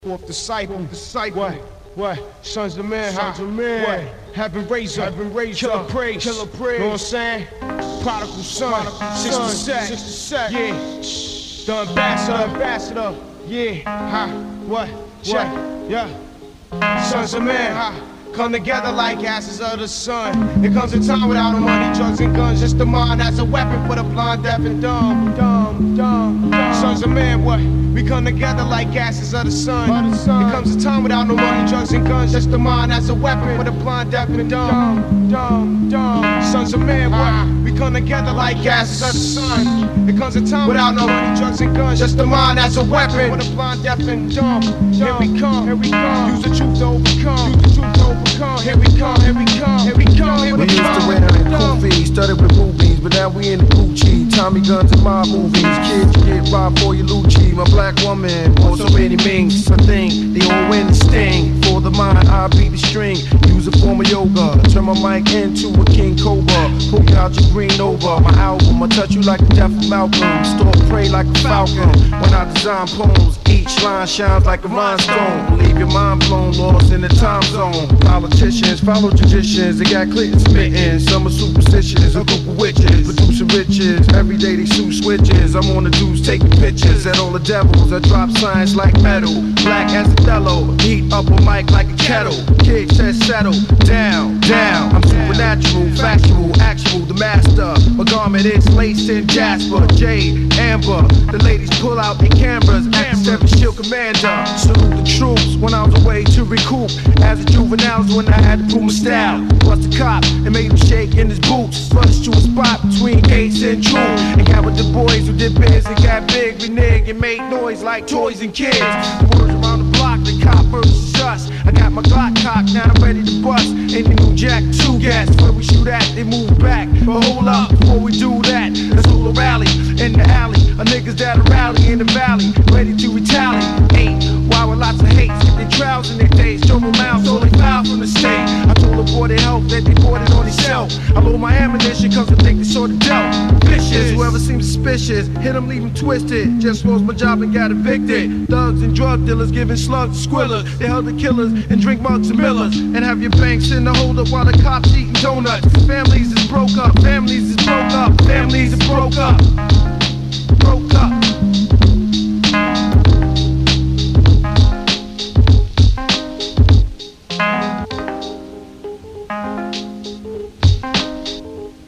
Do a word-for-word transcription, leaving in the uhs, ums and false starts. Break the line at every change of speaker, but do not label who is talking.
Off the cycle, the cycle. What? What? Sons of man, sons of man. What? Have been raised up, have been raised killer up. Praise, killer praise. Know what I'm saying? Prodigal son, Prodigal sister set, sister set. Yeah. The ambassador, the ambassador. Yeah. Ha. What? Check. Yeah. Sons of man, ha. Come together like asses of the sun. There comes a time without no money, drugs and guns. Just the mind as a weapon for the blind, deaf and dumb. Dumb, dumb, dumb. Sons of man, what? We come together like asses of the sun. There comes a time without no money, drugs and guns. Just the mind as a weapon for the blind, deaf and dumb. Dumb, dumb, dumb. Sons of man, what? We come together like asses of the sun. There comes a time without no money, drugs and guns. Just the mind as a weapon for the blind, deaf and dumb. Here we come, here we come. Use the truth to overcome. Use the truth to overcome. Here we come, here we come, here we come, here we come.
We used to wear in Koofy, started with movies, but now we in the Gucci. Tommy guns in my movies, kids you get robbed for your Lucci. My black woman, or so many minks. I think they all win the sting. For the mind, I beat the string. Use a form of yoga, turn my mic into a king cobra. Poke out your green over. My album, I touch you like the death of Malcolm. Stalk prey like a falcon. When I design poems, each line shines like a rhinestone. Leave your mind blown, lost in the time zone. Politicians follow traditions, they got clicking smitten. Some are superstitious, a group of witches, producing riches. Every day they shoot switches. I'm on the dudes taking pictures at all the devils. I drop signs like metal, black as Othello. Heat up a mic like a kettle. Kid says settle down, down. I'm supernatural, factual, actual, the master. My garment is laced in jasper, jade, amber. The ladies pull out their cameras. At the seven shield commander. Salute the troops when I was away to recoup. As a juvenile when I had to prove my style. Bust a cop and made him shake in his boots. Rushed to a spot between Gates and True. And got with the boys who did biz and got big, reneged and made noise like toys and kids. The words around the block, the cop versus us. I got my Glock cocked, now I'm ready to bust. In the new Jack two gas, where we shoot at, they move back. But hold up, before we do that, let's hold a rally in the alley. A niggas that'll rally in the valley, ready to retaliate. Why with lots of hate, get their trials in their days, show them out, so they foul from the state. I told the boy they help, that they bought it on themselves. I load my ammunition, cause I think they sort of dealt. Vicious, whoever seems suspicious, hit them, leave them twisted. Just lost my job and got evicted. Thugs and drug dealers giving slugs to squillers. They held the killers and drink mugs and millers. And have your banks in the holdup while the cops eating donuts. Families is broke up, families is broke up, families is broke up.